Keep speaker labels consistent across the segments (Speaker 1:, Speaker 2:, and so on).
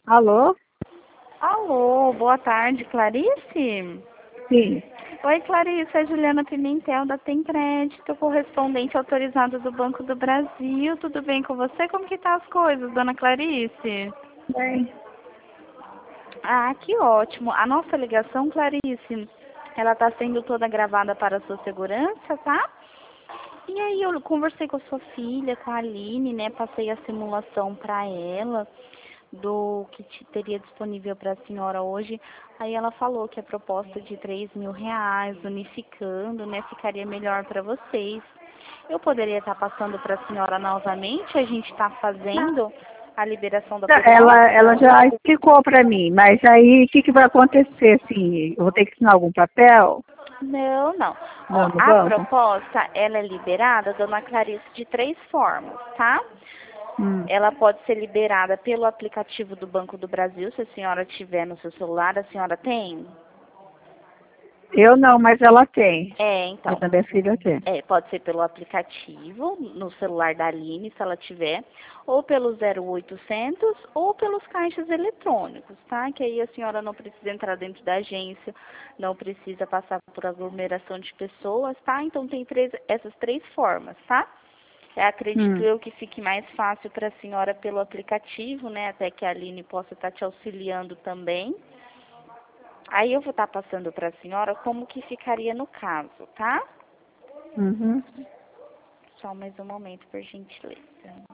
Speaker 1: Alô?
Speaker 2: Alô, boa tarde, Clarice?
Speaker 1: Sim.
Speaker 2: Oi, Clarice, é Juliana Pimentel, da Tem Crédito, correspondente autorizado do Banco do Brasil. Tudo bem com você? Como que tá as coisas, dona Clarice?
Speaker 1: Bem.
Speaker 2: Ah, que ótimo. A nossa ligação, Clarice, ela tá sendo toda gravada para a sua segurança, tá? E aí eu conversei com a sua filha, com a Aline, né? Passei a simulação para ela do que teria disponível para a senhora hoje. Aí ela falou que a proposta de R$ 3.000, unificando, né, ficaria melhor para vocês. Eu poderia estar passando para a senhora novamente, a gente está fazendo a liberação da
Speaker 1: Ela
Speaker 2: proposta?
Speaker 1: já explicou para mim, mas aí o que vai acontecer? Assim, eu vou ter que assinar algum papel?
Speaker 2: Não, não.
Speaker 1: Não,
Speaker 2: Ó,
Speaker 1: no
Speaker 2: a
Speaker 1: banco?
Speaker 2: proposta, ela é liberada, dona Clarice, de 3 formas, tá?
Speaker 1: Hum.
Speaker 2: Ela pode ser liberada pelo aplicativo do Banco do Brasil, se a senhora tiver no seu celular, a senhora tem?
Speaker 1: Eu não, mas ela tem.
Speaker 2: É,
Speaker 1: Mas
Speaker 2: então,
Speaker 1: a minha filha tem.
Speaker 2: pode ser pelo aplicativo, no celular da Aline, se ela tiver, ou pelo 0800, ou pelos caixas eletrônicos, tá? Que aí a senhora não precisa entrar dentro da agência, não precisa passar por aglomeração de pessoas, tá? Então tem essas 3 formas, tá? Acredito
Speaker 1: Hum.
Speaker 2: eu que fique mais fácil para a senhora pelo aplicativo, né? Até que a Aline possa estar te auxiliando também. Aí eu vou estar passando para a senhora como que ficaria no caso, tá?
Speaker 1: Uhum.
Speaker 2: Só mais um momento, por gentileza.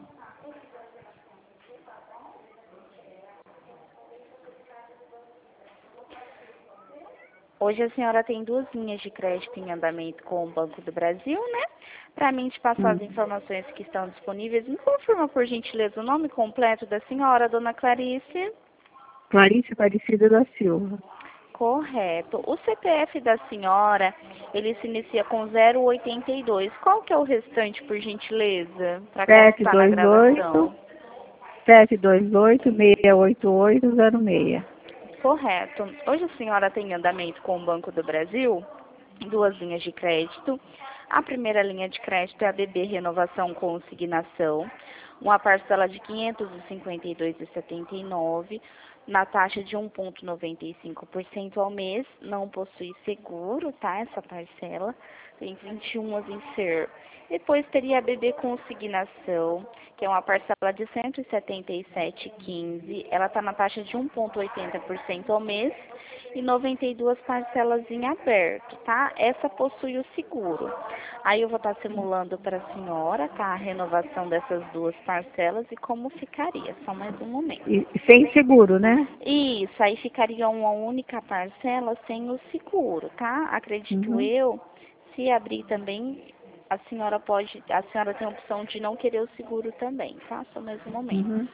Speaker 2: Hoje a senhora tem 2 linhas de crédito em andamento com o Banco do Brasil, né? Para mim te passar as
Speaker 1: Hum.
Speaker 2: informações que estão disponíveis, me confirma, por gentileza, o nome completo da senhora, dona Clarice?
Speaker 1: Clarice Aparecida da Silva.
Speaker 2: Correto. O CPF da senhora, ele se inicia com 082. Qual que é o restante, por gentileza, para constar na
Speaker 1: 728
Speaker 2: gravação?
Speaker 1: 728 68806.
Speaker 2: Correto. Hoje a senhora tem andamento com o Banco do Brasil, 2 linhas de crédito. A primeira linha de crédito é a BB Renovação Consignação, uma parcela de R$ 552,79, na taxa de 1,95% ao mês. Não possui seguro, tá? Essa parcela tem 21 a vencer. Depois teria a BB Consignação, que é uma parcela de R$ 177,15. Ela está na taxa de 1,80% ao mês e 92 parcelas em aberto, tá? Essa possui o seguro. Aí eu vou estar simulando para a senhora, tá? A renovação dessas 2 parcelas e como ficaria. Só mais um momento.
Speaker 1: E sem seguro, né?
Speaker 2: Isso, aí ficaria uma única parcela sem o seguro, tá? Acredito
Speaker 1: Uhum.
Speaker 2: eu, se abrir também, a senhora tem a opção de não querer o seguro também, tá? Só mais um momento.
Speaker 1: Uhum.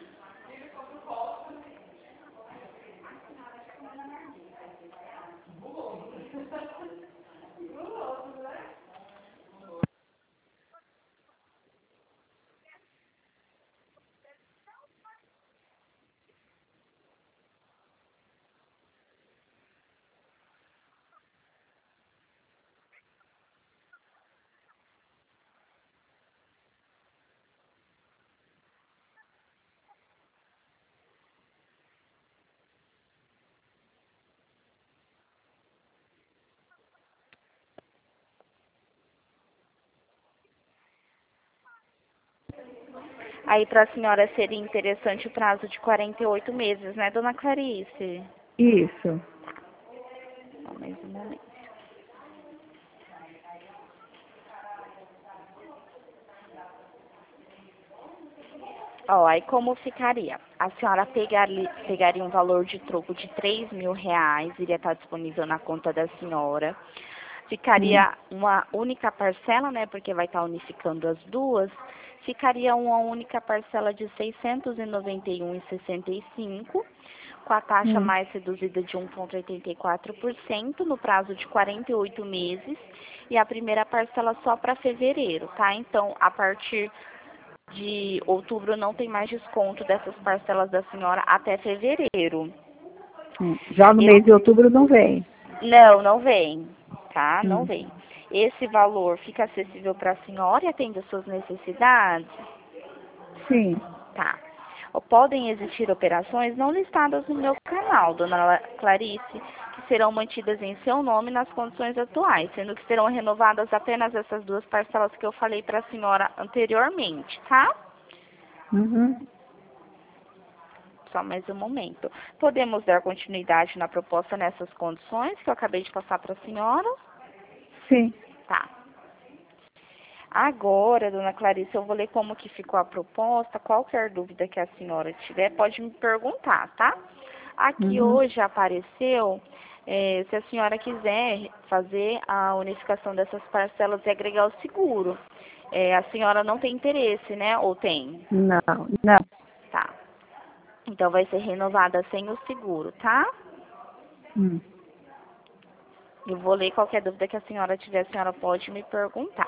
Speaker 2: Aí para a senhora seria interessante o prazo de 48 meses, né, dona Clarice?
Speaker 1: Isso.
Speaker 2: Só mais um momento. Ó, aí como ficaria? A senhora pegaria um valor de troco de R$ 3.000, iria estar disponível na conta da senhora.
Speaker 1: Hum.
Speaker 2: Ficaria uma única parcela, né, porque vai estar unificando as duas. Ficaria uma única parcela de R$ 691,65, com a taxa
Speaker 1: Hum.
Speaker 2: mais reduzida de 1,84% no prazo de 48 meses. E a primeira parcela só para fevereiro, tá? Então, a partir de outubro não tem mais desconto dessas parcelas da senhora até fevereiro.
Speaker 1: Já no mês de outubro não vem.
Speaker 2: Não, não vem, tá? Não
Speaker 1: Hum.
Speaker 2: vem. Esse valor fica acessível para a senhora e atende às suas necessidades?
Speaker 1: Sim.
Speaker 2: Tá. Podem existir operações não listadas no meu canal, dona Clarice, que serão mantidas em seu nome nas condições atuais, sendo que serão renovadas apenas essas duas parcelas que eu falei para a senhora anteriormente, tá?
Speaker 1: Uhum.
Speaker 2: Só mais um momento. Podemos dar continuidade na proposta nessas condições que eu acabei de passar para a senhora?
Speaker 1: Sim.
Speaker 2: Tá. Agora, dona Clarice, eu vou ler como que ficou a proposta. Qualquer dúvida que a senhora tiver, pode me perguntar, tá? Aqui
Speaker 1: Uhum.
Speaker 2: hoje apareceu, se a senhora quiser fazer a unificação dessas parcelas e agregar o seguro. A senhora não tem interesse, né? Ou tem?
Speaker 1: Não, não.
Speaker 2: Tá. Então, vai ser renovada sem o seguro, tá?
Speaker 1: Hum.
Speaker 2: Eu vou ler qualquer dúvida que a senhora tiver, a senhora pode me perguntar.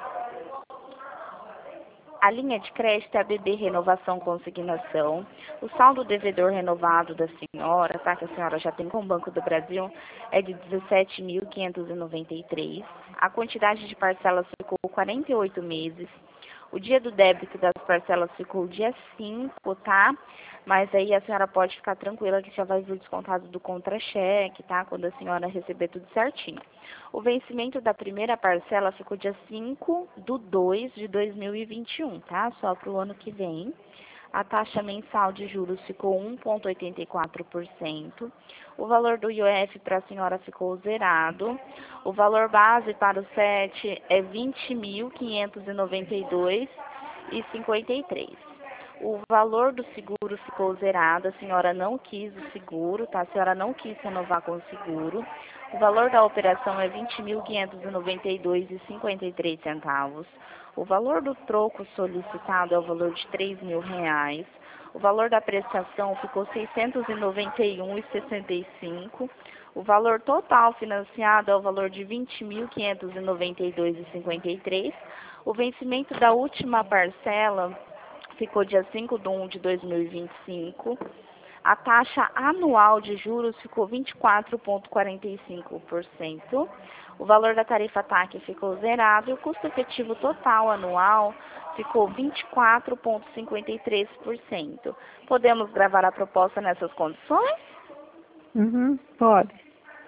Speaker 2: A linha de crédito é a BB Renovação Consignação. O saldo devedor renovado da senhora, tá? Que a senhora já tem com o Banco do Brasil, é de 17.593. A quantidade de parcelas ficou 48 meses. O dia do débito das parcelas ficou dia 5, tá? Mas aí a senhora pode ficar tranquila que já vai vir descontado do contra-cheque, tá? Quando a senhora receber tudo certinho. O vencimento da primeira parcela ficou dia 5/2 de 2021, tá? Só para o ano que vem. A taxa mensal de juros ficou 1,84%. O valor do IOF para a senhora ficou zerado. O valor base para o SET é R$ 20.592,53. O valor do seguro ficou zerado, a senhora não quis o seguro, tá? A senhora não quis renovar com o seguro. O valor da operação é R$ 20.592,53. O valor do troco solicitado é o valor de R$ 3.000. O valor da prestação ficou R$ 691,65. O valor total financiado é o valor de R$ 20.592,53. O vencimento da última parcela ficou dia 5/1 de 2025. A taxa anual de juros ficou 24,45%. O valor da tarifa TAC ficou zerado e o custo efetivo total anual ficou 24,53%. Podemos gravar a proposta nessas condições?
Speaker 1: Uhum. Pode.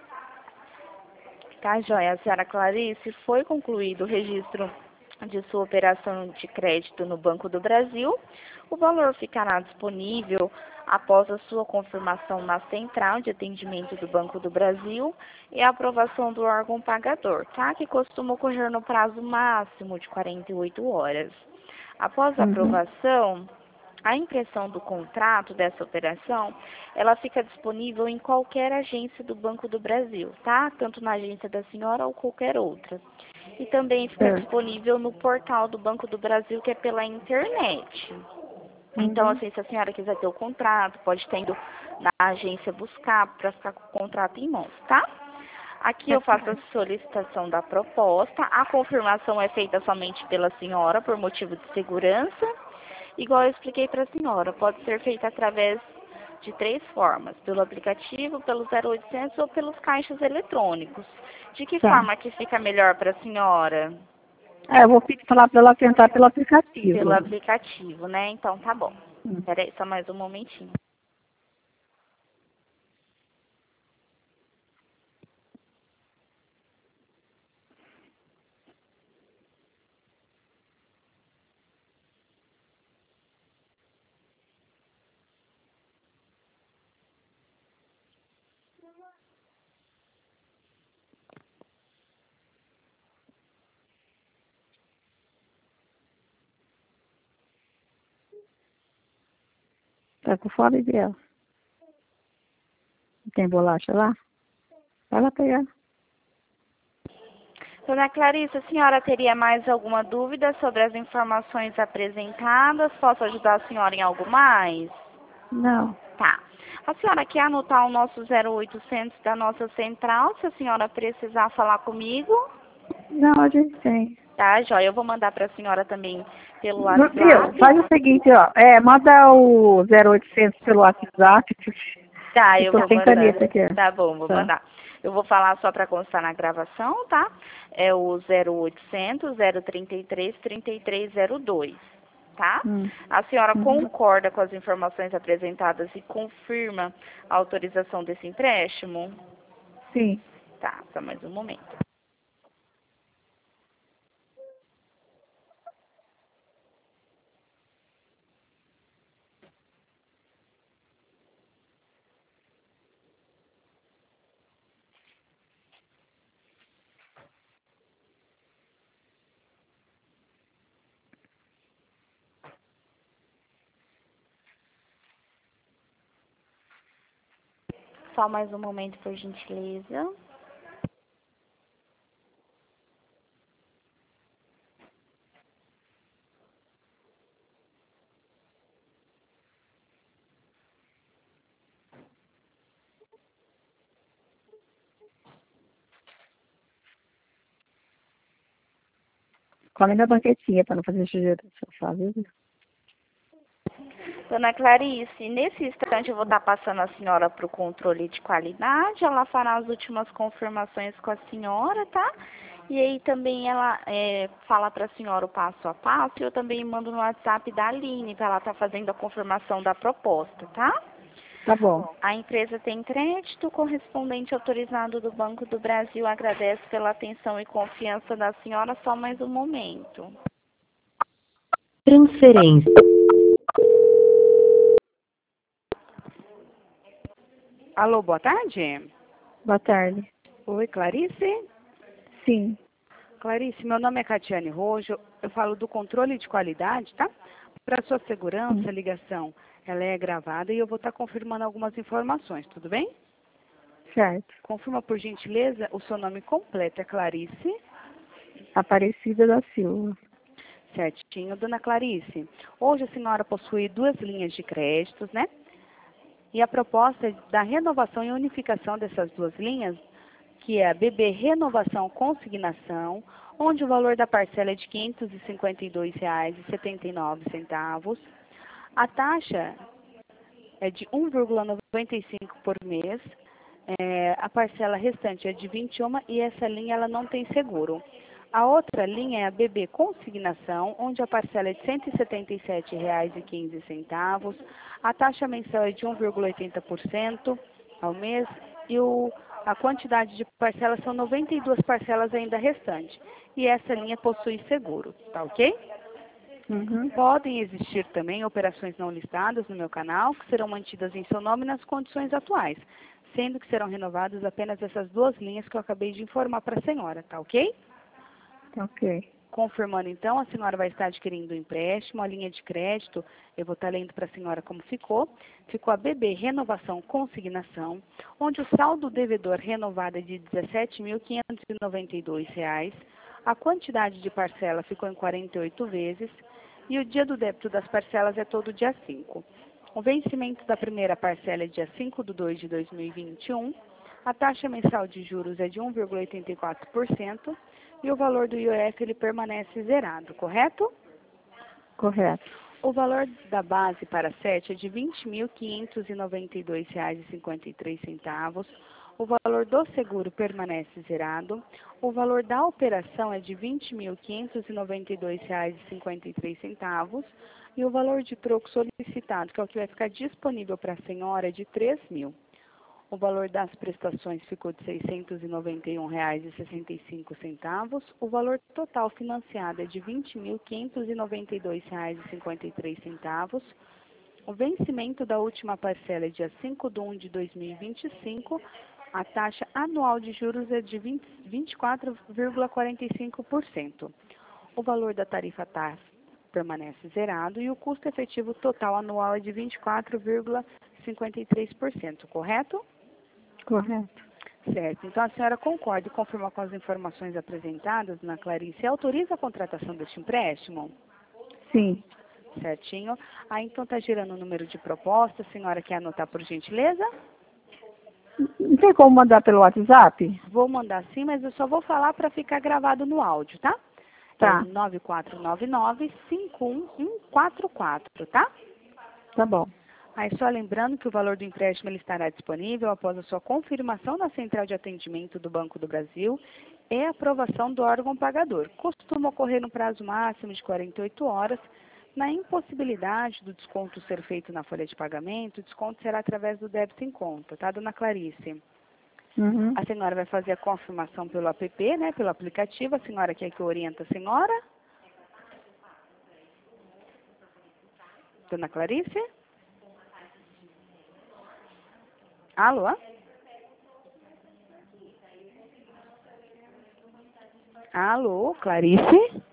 Speaker 2: Tá, joia. A senhora Clarice, foi concluído o registro de sua operação de crédito no Banco do Brasil. O valor ficará disponível após a sua confirmação na central de atendimento do Banco do Brasil e a aprovação do órgão pagador, tá? Que costuma ocorrer no prazo máximo de 48 horas. Após a
Speaker 1: Uhum.
Speaker 2: aprovação, a impressão do contrato dessa operação, ela fica disponível em qualquer agência do Banco do Brasil, tá? Tanto na agência da senhora ou qualquer outra. E também fica
Speaker 1: Certo.
Speaker 2: disponível no portal do Banco do Brasil, que é pela internet. Então,
Speaker 1: Uhum.
Speaker 2: assim, se a senhora quiser ter o contrato, pode estar indo na agência buscar para ficar com o contrato em mãos, tá? Aqui
Speaker 1: Tá
Speaker 2: eu faço a
Speaker 1: certo.
Speaker 2: solicitação da proposta. A confirmação é feita somente pela senhora, por motivo de segurança. Igual eu expliquei para a senhora, pode ser feita através de 3 formas: pelo aplicativo, pelo 0800 ou pelos caixas eletrônicos. De que
Speaker 1: Tá.
Speaker 2: forma que fica melhor para a senhora?
Speaker 1: Eu vou falar para ela tentar pelo
Speaker 2: Pelo
Speaker 1: aplicativo.
Speaker 2: aplicativo, né? Então tá bom.
Speaker 1: Hum.
Speaker 2: Peraí, só mais um momentinho.
Speaker 1: Tá com fome dela? Tem bolacha lá? Vai lá pegar.
Speaker 2: Dona Clarice, a senhora teria mais alguma dúvida sobre as informações apresentadas? Posso ajudar a senhora em algo mais?
Speaker 1: Não.
Speaker 2: Tá. A senhora quer anotar o nosso 0800 da nossa central, se a senhora precisar falar comigo?
Speaker 1: Não, a gente tem.
Speaker 2: Tá, joia. Eu vou mandar para a senhora também pelo
Speaker 1: Viu?
Speaker 2: WhatsApp.
Speaker 1: Faz o seguinte, ó. Manda o 0800 pelo WhatsApp.
Speaker 2: Tá,
Speaker 1: Eu
Speaker 2: eu
Speaker 1: tô
Speaker 2: vou
Speaker 1: sem
Speaker 2: mandar.
Speaker 1: caneta aqui.
Speaker 2: Tá bom, vou
Speaker 1: Tá.
Speaker 2: mandar. Eu vou falar só para constar na gravação, tá? É o 0800 033 3302. tá?
Speaker 1: Hum.
Speaker 2: A senhora
Speaker 1: Uhum.
Speaker 2: concorda com as informações apresentadas e confirma a autorização desse empréstimo?
Speaker 1: Sim.
Speaker 2: Tá, só mais um momento. Só mais um momento, por gentileza.
Speaker 1: Come na banquetinha para não fazer sujeira no sofá, viu?
Speaker 2: Dona Clarice, nesse instante eu vou estar passando a senhora para o controle de qualidade. Ela fará as últimas confirmações com a senhora, tá? E aí também ela fala para a senhora o passo a passo. E eu também mando no WhatsApp da Aline para ela estar fazendo a confirmação da proposta, tá?
Speaker 1: Tá bom.
Speaker 2: A empresa tem crédito, o correspondente autorizado do Banco do Brasil agradece pela atenção e confiança da senhora. Só mais um momento.
Speaker 3: Transferência.
Speaker 4: Alô, boa tarde.
Speaker 1: Boa tarde.
Speaker 4: Oi, Clarice?
Speaker 1: Sim.
Speaker 4: Clarice, meu nome é Catiane Rojo, eu falo do controle de qualidade, tá? Para sua segurança, a ligação, ela é gravada e eu vou estar confirmando algumas informações, tudo bem?
Speaker 1: Certo.
Speaker 4: Confirma, por gentileza, o seu nome completo, é Clarice?
Speaker 1: Aparecida da Silva.
Speaker 4: Certinho. Dona Clarice, hoje a senhora possui 2 linhas de créditos, né? E a proposta é da renovação e unificação dessas 2 linhas, que é a BB Renovação Consignação, onde o valor da parcela é de R$ 552,79. A taxa é de 1,95 por mês. A parcela restante é de 21 e essa linha ela não tem seguro. A outra linha é a BB Consignação, onde a parcela é de R$ 177,15. A taxa mensal é de 1,80% ao mês e a quantidade de parcelas são 92 parcelas ainda restantes. E essa linha possui seguro, tá ok?
Speaker 1: Uhum.
Speaker 4: Podem existir também operações não listadas no meu canal, que serão mantidas em seu nome nas condições atuais, sendo que serão renovadas apenas essas 2 linhas que eu acabei de informar para a senhora, tá ok?
Speaker 1: Tá ok.
Speaker 4: Confirmando então, a senhora vai estar adquirindo o empréstimo, a linha de crédito, eu vou estar lendo para a senhora como ficou. Ficou a BB Renovação Consignação, onde o saldo devedor renovado é de R$ 17.592, a quantidade de parcela ficou em 48 vezes e o dia do débito das parcelas é todo dia 5. O vencimento da primeira parcela é dia 5/2/2021, a taxa mensal de juros é de 1,84%, e o valor do IOF ele permanece zerado, correto?
Speaker 1: Correto.
Speaker 4: O valor da base para 7 é de R$ 20.592,53. O valor do seguro permanece zerado. O valor da operação é de R$ 20.592,53. E o valor de troco solicitado, que é o que vai ficar disponível para a senhora, é de R$ 3.000. O valor das prestações ficou de R$ 691,65. O valor total financiado é de R$ 20.592,53. O vencimento da última parcela é dia 5/1/2025. A taxa anual de juros é de 24,45%. O valor da tarifa TAF permanece zerado e o custo efetivo total anual é de 24,53%, correto?
Speaker 1: Correto.
Speaker 4: Certo. Então, a senhora concorda e confirma com as informações apresentadas, dona Clarice, e autoriza a contratação deste empréstimo?
Speaker 1: Sim.
Speaker 4: Certinho. Aí, então, está gerando o número de proposta. A senhora quer anotar por gentileza?
Speaker 1: Não tem como mandar pelo WhatsApp?
Speaker 4: Vou mandar sim, mas eu só vou falar para ficar gravado no áudio, tá?
Speaker 1: Tá.
Speaker 4: É 9499-51144, tá?
Speaker 1: Tá bom.
Speaker 4: Aí, só lembrando que o valor do empréstimo ele estará disponível após a sua confirmação na Central de Atendimento do Banco do Brasil e aprovação do órgão pagador. Costuma ocorrer no prazo máximo de 48 horas, Na impossibilidade do desconto ser feito na folha de pagamento, o desconto será através do débito em conta, tá, dona Clarice?
Speaker 1: Uhum.
Speaker 4: A senhora vai fazer a confirmação pelo app, né, pelo aplicativo. A senhora quer que eu oriente a senhora? Dona Clarice? Alô? Alô, Clarice?